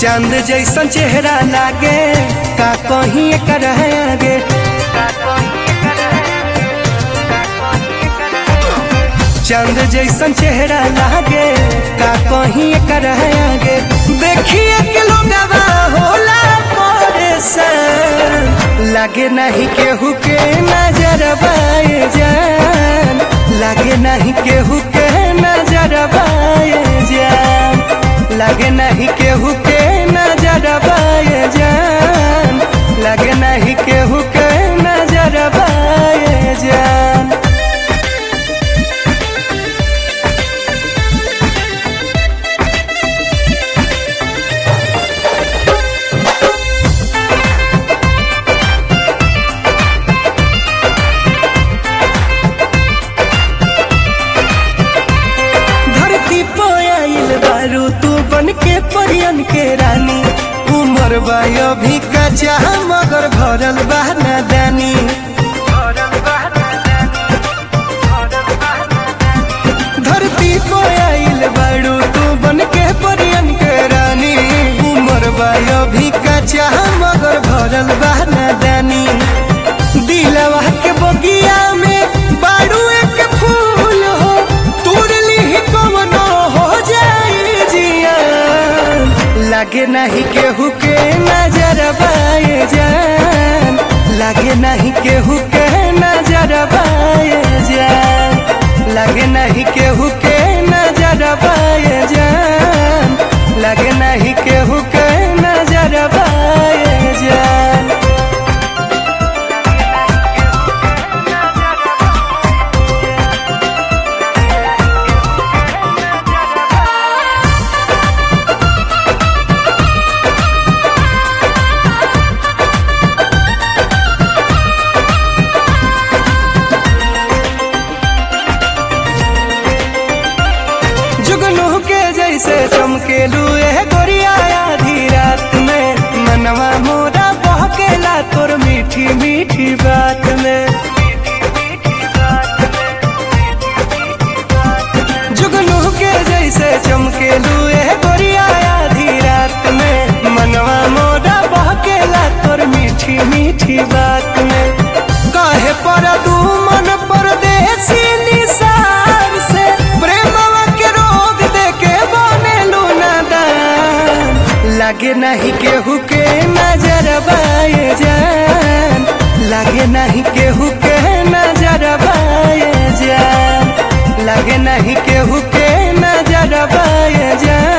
चांद जैसन चेहरा लागे का कहीं कर आगे। चांद जैसन चेहरा लागे का कहीं कर आगे। देखिए के लोगवा होला परेशान, लागे नहीं केहू के नजर बाए जान, लागे नहीं केहू के नजर बाए जान, लागे नहीं केहू के नजर बाए जान, लागे नहीं केहू के नजर बाए जान। तू बन के परियन के रानी, उमर बायो भी कच्चा मगर भरल बा नादानी। धरती को आइल बारू तू बन के परियन के रानी, उमर बायो भी कच्चा मगर भरल बा नादानी। दिलवा के बगिया में बारू एक फूल हो, तुरली ही कवनो हो जाए जिया, लागे नहीं केहू के नजर बाए जान, लागे नहीं केहू के नजर बाए जान, लागे नहीं केहू के नजर बाए जान, लागे नहीं केहू के नजर बाए जान। जुगनू के जैसे चमकेलू गोरिया आधी रात में, मनवा मोरा बहकेला तोर मीठी मीठी बात में। जुगनू के जैसे चमकेलू गोरिया आधी रात में, मनवा मोरा बहकेला तोर मीठी मीठी बात में। काहे पर तू मन परदेसी निसार से, प्रेमवा के रोग देके बनेलू नादान, लागे नहीं केहू के नजर बाए जान, लागे नहीं केहू के नजर बाए जान, लागे नहीं केहू के नजर बाए जान।